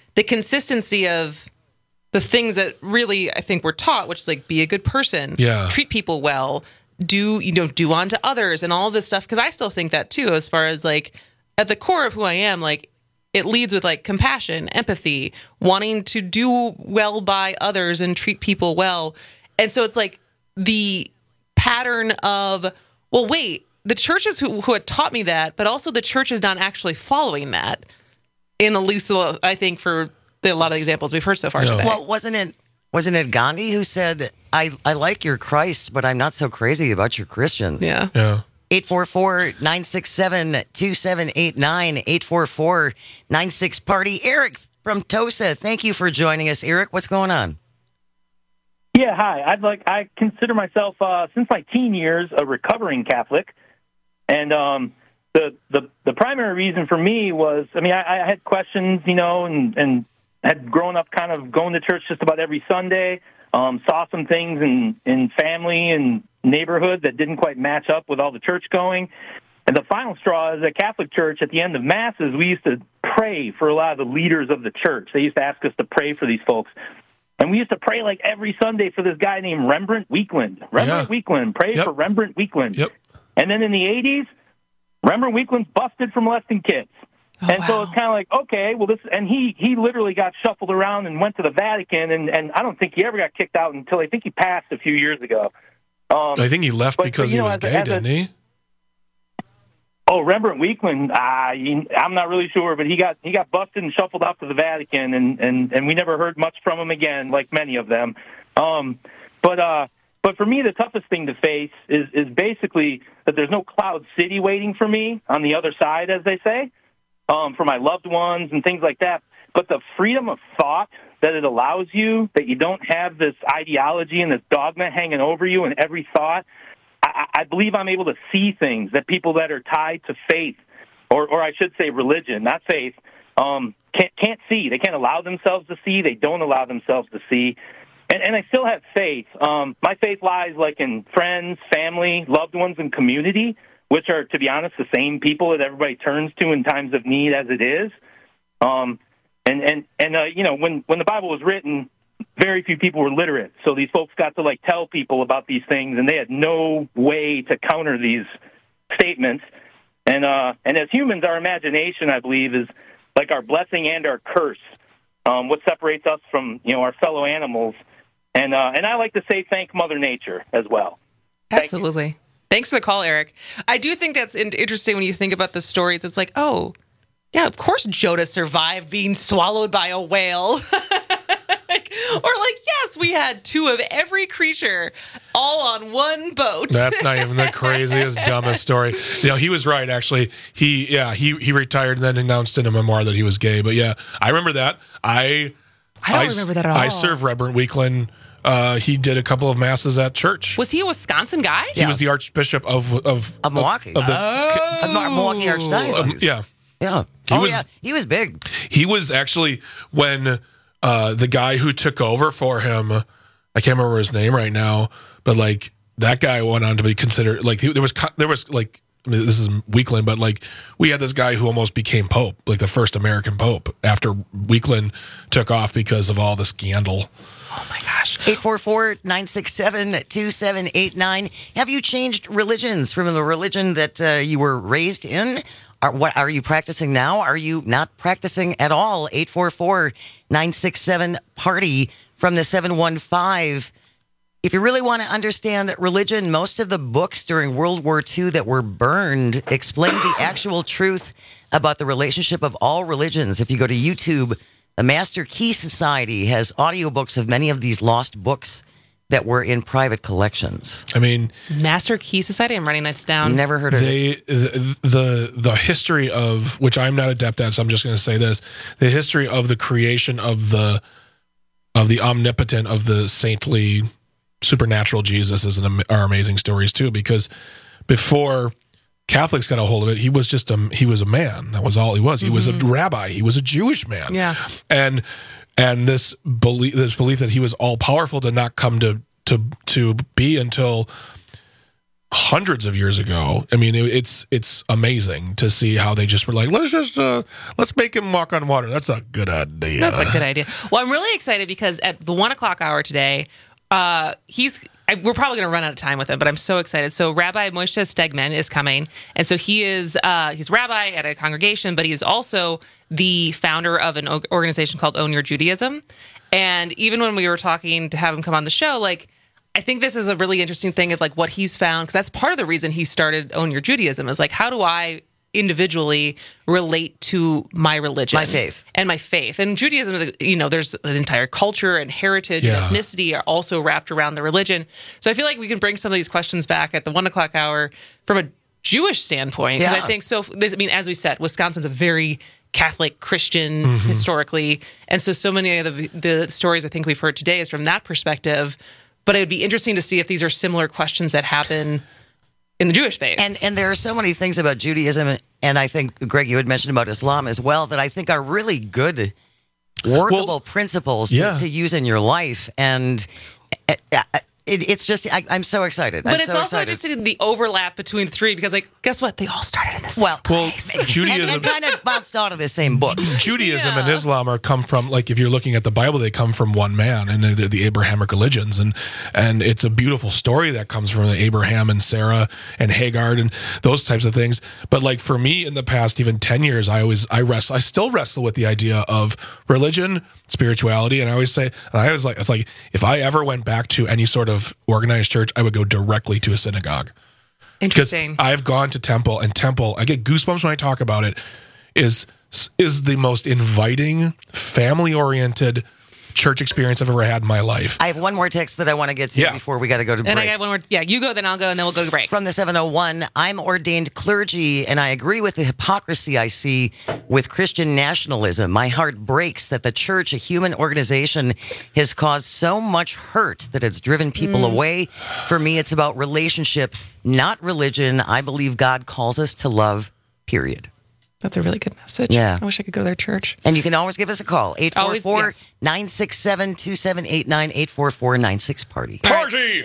the consistency of the things that really I think we're taught, which is like be a good person, treat people well, do unto others, and all of this stuff. Because I still think that too, as far as like at the core of who I am, like it leads with like compassion, empathy, wanting to do well by others and treat people well. And so it's like the pattern of, well, wait, the churches who had taught me that, but also the church is not actually following that. In at least, I think, for a lot of the examples we've heard so far today.
Well, wasn't it Gandhi who said, I like your Christ, but I'm not so crazy about your Christians?
Yeah.
844-967-2789, 844-96-PARTY. Eric from Tosa, thank you for joining us. Eric, what's going on?
Yeah, hi. I consider myself, since my teen years, a recovering Catholic. And the primary reason for me was, I had questions, and had grown up kind of going to church just about every Sunday, saw some things in family and neighborhood that didn't quite match up with all the church going. And the final straw is at Catholic Church, at the end of Masses, we used to pray for a lot of the leaders of the church. They used to ask us to pray for these folks. And we used to pray like every Sunday for this guy named Rembrandt Weekland. Weekland, pray for Rembrandt Weekland. And then in the 80s, Rembrandt Weekland's busted for molesting kids. And so it's kind of like, okay, well, and he literally got shuffled around and went to the Vatican, and I don't think he ever got kicked out until I think he passed a few years ago.
I think he left because he was gay, didn't he?
Oh, Rembrandt Weekland, I'm not really sure, but he got busted and shuffled out to the Vatican, and we never heard much from him again, like many of them. But for me, the toughest thing to face is basically that there's no cloud city waiting for me on the other side, as they say. For my loved ones and things like that. But the freedom of thought that it allows you, that you don't have this ideology and this dogma hanging over you in every thought, I believe I'm able to see things that people that are tied to faith, or I should say religion, not faith, can't see. They can't allow themselves to see. They don't allow themselves to see. And I still have faith. My faith lies like in friends, family, loved ones, and community, which are, to be honest, the same people that everybody turns to in times of need as it is. When the Bible was written, very few people were literate. So these folks got to like tell people about these things, and they had no way to counter these statements. And as humans, our imagination, I believe, is like our blessing and our curse. What separates us from, our fellow animals. And I like to say thank Mother Nature as well.
Absolutely. Thanks for the call, Eric. I do think that's interesting when you think about the stories. It's like, oh, yeah, of course Jonah survived being swallowed by a whale. Yes, we had two of every creature all on one boat.
That's not even the craziest, dumbest story. He was right, actually. He retired and then announced in a memoir that he was gay. But yeah, I remember that. I
don't remember that at all.
I served Rembrandt Weekland. He did a couple of masses at church.
Was he a Wisconsin guy?
He was the Archbishop of
Milwaukee.
Of
Milwaukee Archdiocese.
Yeah.
He was big.
He was actually, when the guy who took over for him, I can't remember his name right now, but like that guy went on to be considered, like there was like, this is Weekland, but like we had this guy who almost became Pope, like the first American Pope, after Weekland took off because of all the scandal.
Oh my gosh. 844-967-2789. Have you changed religions from the religion that you were raised in? What are you practicing now? Are you not practicing at all? 844-967-PARTY from the 715. If you really want to understand religion, most of the books during World War II that were burned explain the actual truth about the relationship of all religions. If you go to YouTube, the Master Key Society has audiobooks of many of these lost books that were in private collections.
I mean,
Master Key Society. I'm writing that down.
Never heard of it.
The history of, which I'm not adept at, so I'm just going to say this: the history of the creation of the omnipotent, of the saintly, supernatural Jesus are amazing stories too. Because before Catholics got a hold of it, he was a man. That was all he was. He was a rabbi. He was a Jewish man.
Yeah.
And this belief that he was all powerful did not come to be until hundreds of years ago. I mean, it's amazing to see how they just were like, let's make him walk on water. That's a good idea.
That's a good idea. Well, I'm really excited because at the 1:00 hour today, we're probably going to run out of time with him, but I'm so excited. So Rabbi Moshe Stegman is coming. And so he's rabbi at a congregation, but he is also the founder of an organization called Own Your Judaism. And even when we were talking to have him come on the show, like, I think this is a really interesting thing of like what he's found, because that's part of the reason he started Own Your Judaism is like, how do I individually relate to my religion,
my faith,
and Judaism is, there's an entire culture and heritage and ethnicity are also wrapped around the religion. So I feel like we can bring some of these questions back at the 1:00 hour from a Jewish standpoint, because I think as we said, Wisconsin's a very Catholic Christian historically, and so many of the stories I think we've heard today is from that perspective. But it would be interesting to see if these are similar questions that happen in the Jewish faith.
And there are so many things about Judaism, and I think, Greg, you had mentioned about Islam as well, that I think are really good, workable principles to use in your life. And it's just, I'm so excited.
But it's also interesting in the overlap between the three, because, like, guess what? They all started in the same place.
Well, Judaism and kind of bounced out of the same books.
Judaism and Islam come from, like, if you're looking at the Bible, they come from one man, and they're the Abrahamic religions, and it's a beautiful story that comes from Abraham and Sarah and Hagar and those types of things. But like for me, in the past even 10 years, I still wrestle with the idea of religion, spirituality, and I was like, it's like if I ever went back to any sort of organized church, I would go directly to a synagogue.
Interesting.
Because I've gone to temple, I get goosebumps when I talk about it, is the most inviting, family-oriented church experience I've ever had in my life.
I have one more text that I want to get to before we got to go to break.
And I got one more. Yeah, you go, then I'll go, and then we'll go to break.
From the 701, I'm ordained clergy, and I agree with the hypocrisy I see with Christian nationalism. My heart breaks that the church, a human organization, has caused so much hurt that it's driven people away. For me, it's about relationship, not religion. I believe God calls us to love, period.
That's a really good message.
Yeah.
I wish I could go to their church.
And you can always give us a call. 844-967-2789, 844-96-PARTY.
Party!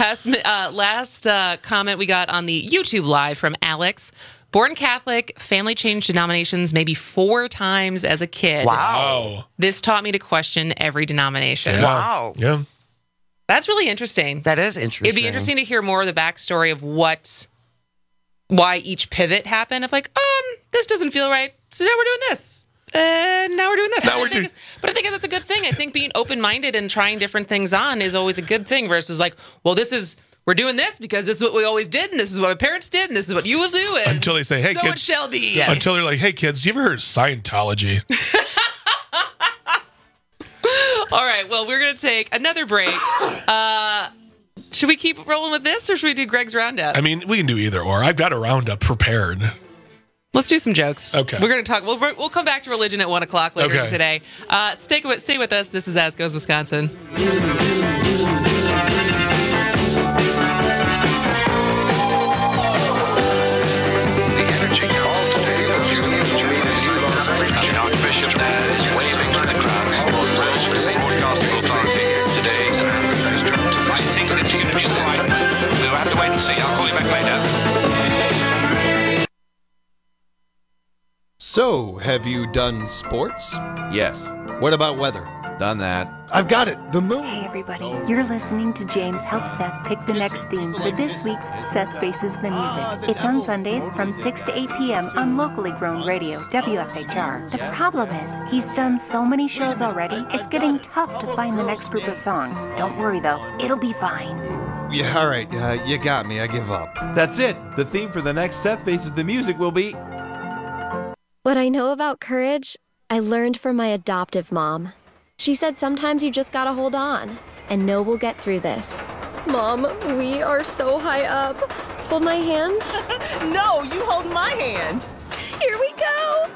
Last comment we got on the YouTube Live from Alex. Born Catholic, family changed denominations maybe 4 times as a kid.
Wow.
This taught me to question every denomination.
Yeah.
Wow.
Yeah.
That's really interesting.
That is interesting.
It'd be interesting to hear more of the backstory of why each pivot happened of like, this doesn't feel right, so now we're doing this. And now we're doing this. But I think that's a good thing. I think being open-minded and trying different things on is always a good thing versus like, well, we're doing this because this is what we always did, and this is what my parents did, and this is what you will do. And
until they say, hey,
so
kids.
It shall be.
Yes. Until they're like, hey, kids, you ever heard of Scientology?
All right, well, we're going to take another break. Should we keep rolling with this, or should we do Greg's Roundup?
I mean, we can do either or. I've got a Roundup prepared.
Let's do some jokes.
Okay.
We're going to talk. We'll come back to religion at 1:00 later today. Stay with us. This is As Goes Wisconsin.
So, have you done sports?
Yes.
What about weather?
Done that.
I've got it. The moon.
Hey, everybody. You're listening to James help Seth pick the next theme for this week's Seth Faces the Music. It's on Sundays from 6 to 8 p.m. on locally grown radio, WFHR. The problem is, he's done so many shows already, it's getting tough to find the next group of songs. Don't worry, though. It'll be fine.
Yeah, all right. You got me. I give up.
That's it. The theme for the next Seth Faces the Music will be...
What I know about courage, I learned from my adoptive mom. She said sometimes you just gotta hold on and know we'll get through this. Mom, we are so high up. Hold my hand.
No, you hold my hand.
Here we go.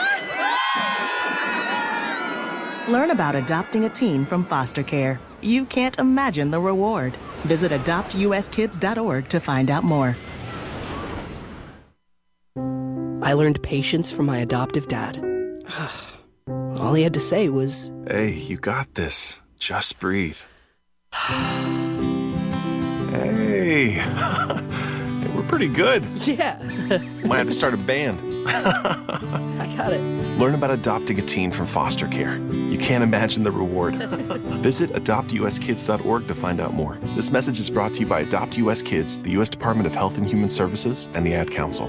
Learn about adopting a teen from foster care. You can't imagine the reward. Visit adoptuskids.org to find out more.
I learned patience from my adoptive dad. All he had to say was,
"Hey, you got this. Just breathe." Hey, We're pretty good.
Yeah.
Might have to start a band.
I got it.
Learn about adopting a teen from foster care. You can't imagine the reward. Visit adoptuskids.org to find out more. This message is brought to you by Adopt US Kids, the U.S. Department of Health and Human Services, and the Ad Council.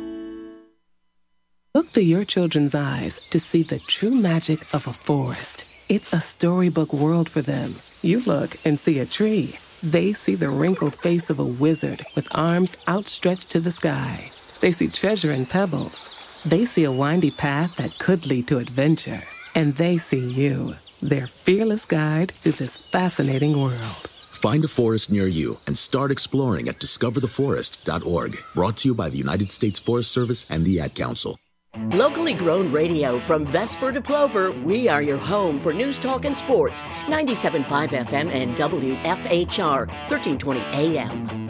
Look through your children's eyes to see the true magic of a forest. It's a storybook world for them. You look and see a tree. They see the wrinkled face of a wizard with arms outstretched to the sky. They see treasure in pebbles. They see a windy path that could lead to adventure. And they see you, their fearless guide through this fascinating world.
Find a forest near you and start exploring at discovertheforest.org. Brought to you by the United States Forest Service and the Ad Council.
Locally grown radio from Vesper to Plover, we are your home for news, talk, and sports. 97.5 FM and WFHR, 1320 AM.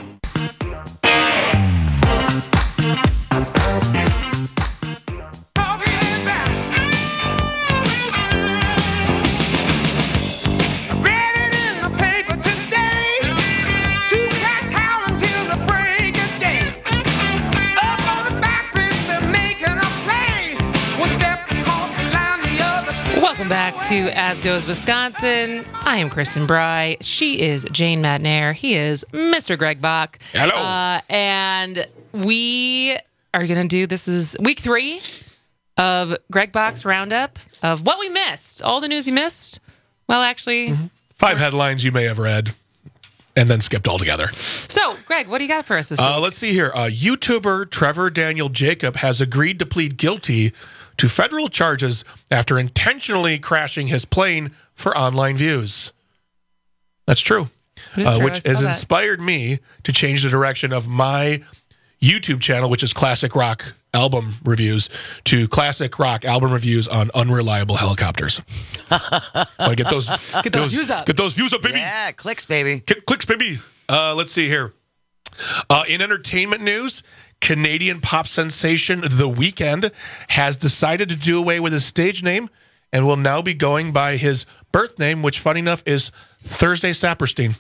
Welcome back to As Goes Wisconsin. I am Kristen Bry. She is Jane Madnair. He is Mr. Greg Bach.
Hello.
And we are going to do, this is week 3 of Greg Bach's roundup of what we missed. All the news you missed. Well, actually.
5 headlines you may have read and then skipped altogether.
So, Greg, what do you got for us this week?
Let's see here. YouTuber Trevor Daniel Jacob has agreed to plead guilty to federal charges after intentionally crashing his plane for online views. That's true. Which has inspired me to change the direction of my YouTube channel, which is Classic Rock Album Reviews, to Classic Rock Album Reviews on Unreliable Helicopters. Want to get those views up. Get those views up, baby.
Yeah, clicks, baby.
Clicks, baby. Let's see here. In entertainment news, Canadian pop sensation The Weeknd has decided to do away with his stage name and will now be going by his birth name, which, funny enough, is Thursday Saperstein.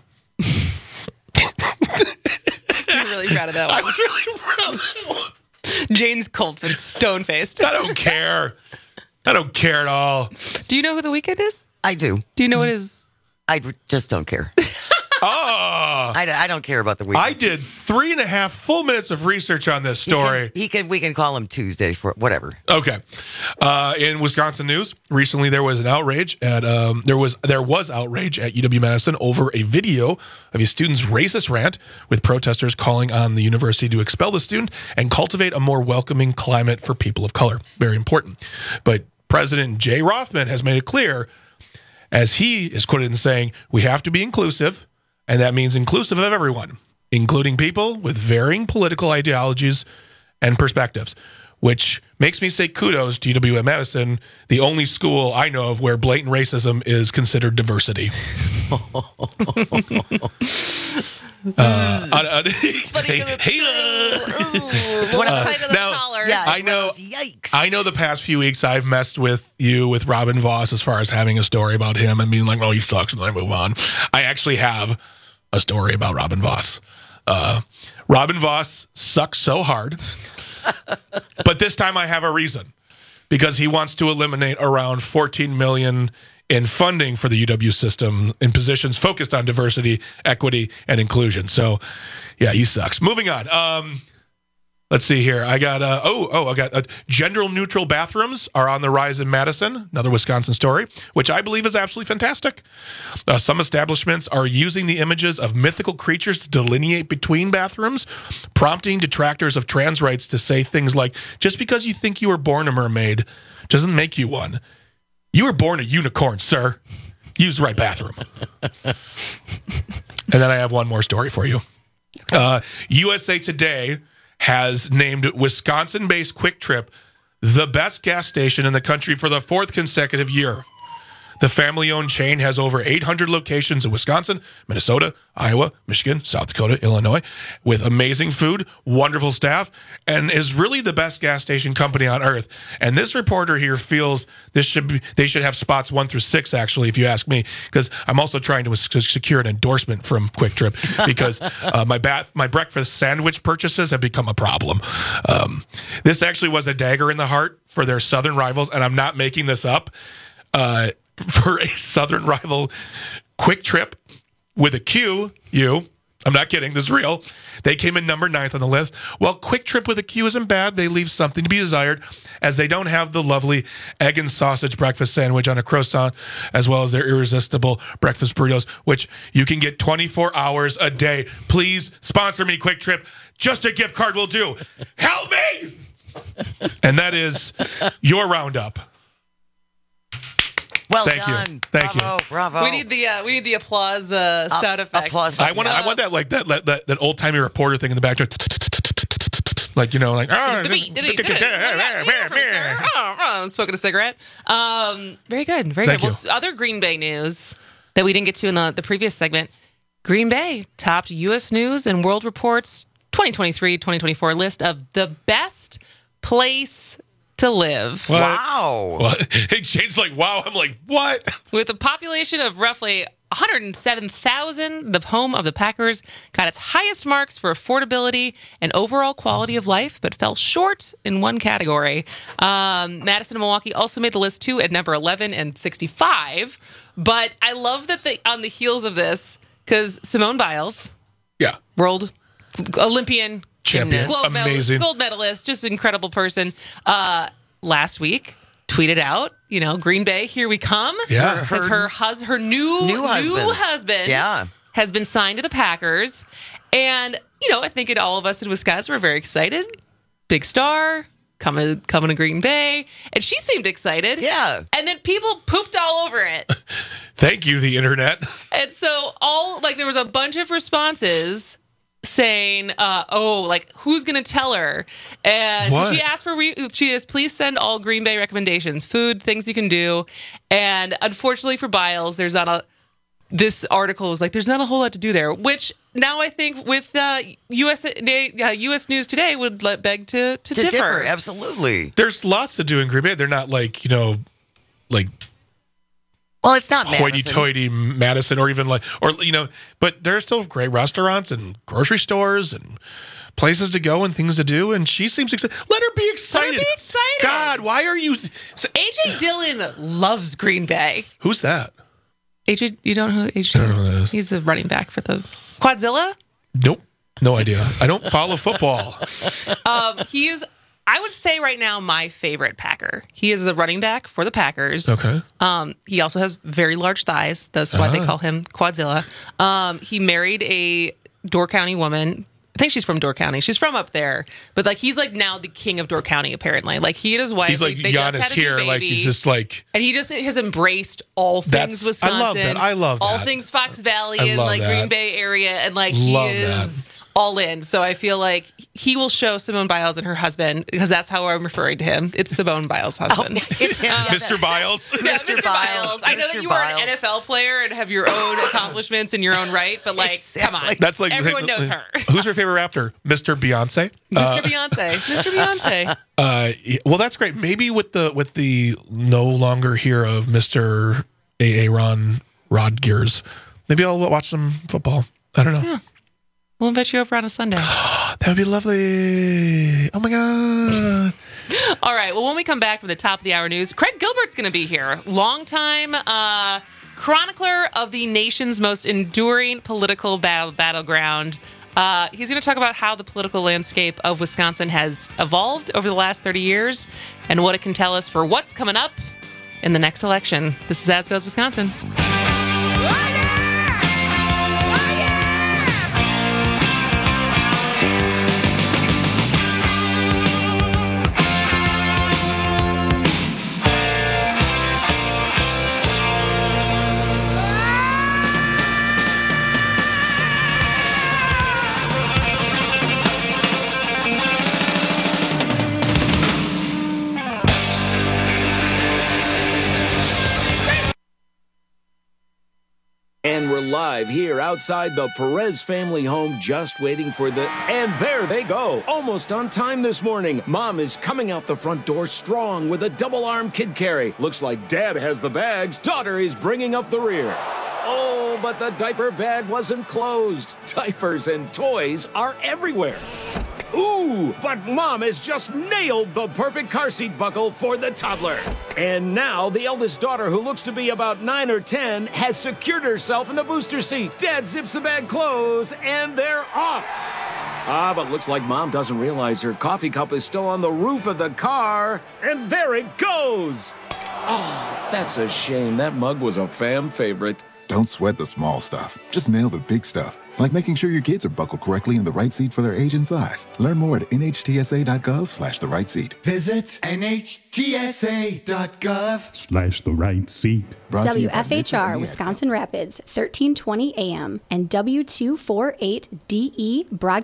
You're really proud of that one.
I'm really proud of that one.
Jane's cold and stone-faced.
I don't care. I don't care at all.
Do you know who The Weeknd is?
I do.
Do you know what his...
I just don't care.
Oh,
I don't care about The Weeknd.
I did 3.5 full minutes of research on this story.
We can call him Tuesday for whatever.
Okay. In Wisconsin news, recently there was an outrage at there was outrage at UW-Madison over a video of a student's racist rant, with protesters calling on the university to expel the student and cultivate a more welcoming climate for people of color. Very important. But President Jay Rothman has made it clear, as he is quoted in saying, "We have to be inclusive. And that means inclusive of everyone, including people with varying political ideologies and perspectives," which makes me say kudos to UW-Madison, the only school I know of where blatant racism is considered diversity.
It's funny because it's one tight of the collar.
Yeah,
I know the past few weeks I've messed with you with Robin Voss as far as having a story about him and being like, "Oh, he sucks," and then I move on. I actually have a story about Robin Voss. Robin Voss sucks so hard, but this time I have a reason, because he wants to eliminate around $14 million in funding for the UW system in positions focused on diversity, equity, and inclusion. So, yeah, he sucks. Moving on. Let's see here. I got gender-neutral bathrooms are on the rise in Madison. Another Wisconsin story, which I believe is absolutely fantastic. Some establishments are using the images of mythical creatures to delineate between bathrooms, prompting detractors of trans rights to say things like, "Just because you think you were born a mermaid doesn't make you one. You were born a unicorn, sir. Use the right bathroom." And then I have one more story for you. USA Today has named Wisconsin-based Quick Trip the best gas station in the country for the 4th consecutive year. The family-owned chain has over 800 locations in Wisconsin, Minnesota, Iowa, Michigan, South Dakota, Illinois, with amazing food, wonderful staff, and is really the best gas station company on earth. And this reporter here feels they should have spots 1 through 6, actually, if you ask me, because I'm also trying to secure an endorsement from Quick Trip because my breakfast sandwich purchases have become a problem. This actually was a dagger in the heart for their southern rivals, and I'm not making this up. For a southern rival, Quick Trip with a Q, I'm not kidding, this is real. They came in number 9th on the list. Well, Quick Trip with a Q isn't bad. They leave something to be desired, as they don't have the lovely egg and sausage breakfast sandwich on a croissant, as well as their irresistible breakfast burritos, which you can get 24 hours a day. Please sponsor me, Quick Trip. Just a gift card will do. Help me! And that is your roundup.
Well
done.
you.
Thank
Bravo,
you.
Bravo.
We need the applause sound effect.
Applause.
I want that like that old timey reporter thing in the background, like
smoking a cigarette. Very good, very
Thank
good.
you.
Well, other Green Bay news that we didn't get to in the previous segment. Green Bay topped U.S. News and World Report's 2023-2024 list of the best place to live.
What?
Wow.
What? Hey, Shane's like, wow. I'm like, what?
With a population of roughly 107,000, the home of the Packers got its highest marks for affordability and overall quality of life, but fell short in one category. Madison and Milwaukee also made the list too at number 11 and 65. But I love that on the heels of this, because Simone Biles, world Olympian,
champion, amazing,
gold medalist, just an incredible person. Last week, tweeted out, Green Bay, here we come.
Yeah,
her new husband, has been signed to the Packers, and I think all of us in Wisconsin were very excited. Big star coming to Green Bay, and she seemed excited.
Yeah,
and then people pooped all over it.
Thank you, the internet.
And so there was a bunch of responses saying, who's going to tell her? And
what?
She asked please send all Green Bay recommendations, food, things you can do. And unfortunately for Biles, this article was there's not a whole lot to do there, which now I think with U.S. News Today would beg to differ.
Absolutely.
There's lots to do in Green Bay. They're not
well, it's not
hoity-toity Madison or even but there are still great restaurants and grocery stores and places to go and things to do. And she seems excited. Let her be excited. God, why are you?
AJ Dillon loves Green Bay.
Who's that?
AJ, you don't know who AJ?
I don't know who that is.
He's a running back for the Quadzilla.
Nope, no idea. I don't follow football.
I would say right now my favorite Packer. He is a running back for the Packers.
Okay.
He also has very large thighs. That's why they call him Quadzilla. He married a Door County woman. I think she's from Door County. She's from up there. But he's now the king of Door County, apparently. He and his wife.
He's like
they
Giannis
just had a
here.
new baby.
He's just
and he just has embraced all things Wisconsin.
I love that.
All things Fox Valley and
that.
Green Bay area. And he is all in. So I feel like he will show Simone Biles and her husband, because that's how I'm referring to him. It's Simone Biles' husband.
It's
Mr. Biles.
Yeah, Mr. Biles. I know that you are an NFL player and have your own accomplishments in your own right, but come on.
That's
everyone knows her.
Who's your favorite Raptor? Mr. Beyonce.
Mr. Beyonce.
Well, that's great. Maybe with the no longer here of Mr. Aaron Rodgers, maybe I'll watch some football. I don't know.
Yeah. We'll invite you over on a Sunday.
That would be lovely. Oh, my God.
All right. Well, when we come back from the top of the hour news, Craig Gilbert's going to be here. Longtime chronicler of the nation's most enduring political battleground. He's going to talk about how the political landscape of Wisconsin has evolved over the last 30 years and what it can tell us for what's coming up in the next election. This is As Goes Wisconsin.
And we're live here outside the Perez family home, just waiting for the... And there they go, almost on time this morning. Mom is coming out the front door strong with a double-arm kid carry. Looks like Dad has the bags. Daughter is bringing up the rear. Oh, but the diaper bag wasn't closed. Diapers and toys are everywhere. Ooh, but Mom has just nailed the perfect car seat buckle for the toddler. And now the eldest daughter, who looks to be about 9 or 10, has secured herself in the booster seat. Dad zips the bag closed, and they're off. But looks like Mom doesn't realize her coffee cup is still on the roof of the car. And there it goes. Oh, that's a shame. That mug was a fam favorite.
Don't sweat the small stuff. Just nail the big stuff, like making sure your kids are buckled correctly in the right seat for their age and size. Learn more at nhtsa.gov/the right seat.
Visit nhtsa.gov/the right seat.
WFHR Wisconsin Rapids, 1320 AM and W248DE broadcast.